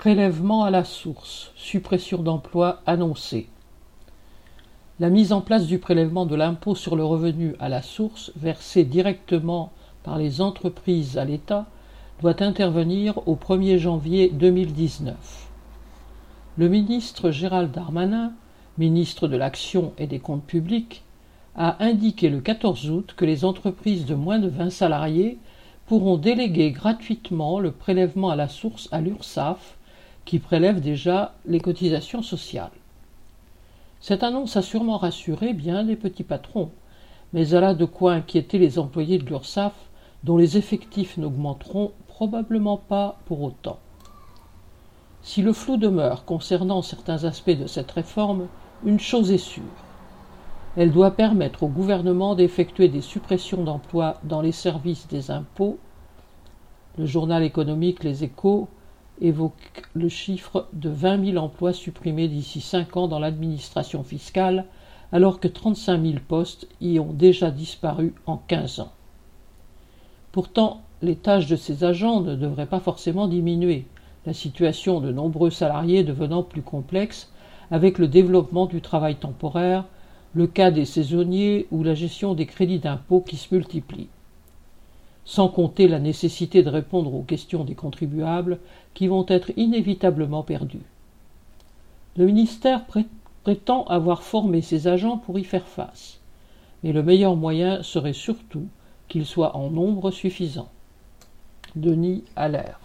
Prélèvement à la source, suppression d'emplois annoncée. La mise en place du prélèvement de l'impôt sur le revenu à la source, versé directement par les entreprises à l'État, doit intervenir au 1er janvier 2019. Le ministre Gérald Darmanin, ministre de l'Action et des Comptes publics, a indiqué le 14 août que les entreprises de moins de 20 salariés pourront déléguer gratuitement le prélèvement à la source à l'URSSAF, qui prélève déjà les cotisations sociales. Cette annonce a sûrement rassuré bien des petits patrons, mais elle a de quoi inquiéter les employés de l'URSSAF, dont les effectifs n'augmenteront probablement pas pour autant. Si le flou demeure concernant certains aspects de cette réforme, une chose est sûre. Elle doit permettre au gouvernement d'effectuer des suppressions d'emplois dans les services des impôts. Le journal économique Les Échos évoque le chiffre de 20 000 emplois supprimés d'ici 5 ans dans l'administration fiscale, alors que 35 000 postes y ont déjà disparu en 15 ans. Pourtant, les tâches de ces agents ne devraient pas forcément diminuer, la situation de nombreux salariés devenant plus complexe avec le développement du travail temporaire, le cas des saisonniers ou la gestion des crédits d'impôt qui se multiplient. Sans compter la nécessité de répondre aux questions des contribuables qui vont être inévitablement perdues. Le ministère prétend avoir formé ses agents pour y faire face, mais le meilleur moyen serait surtout qu'ils soient en nombre suffisant. Denis Allaire.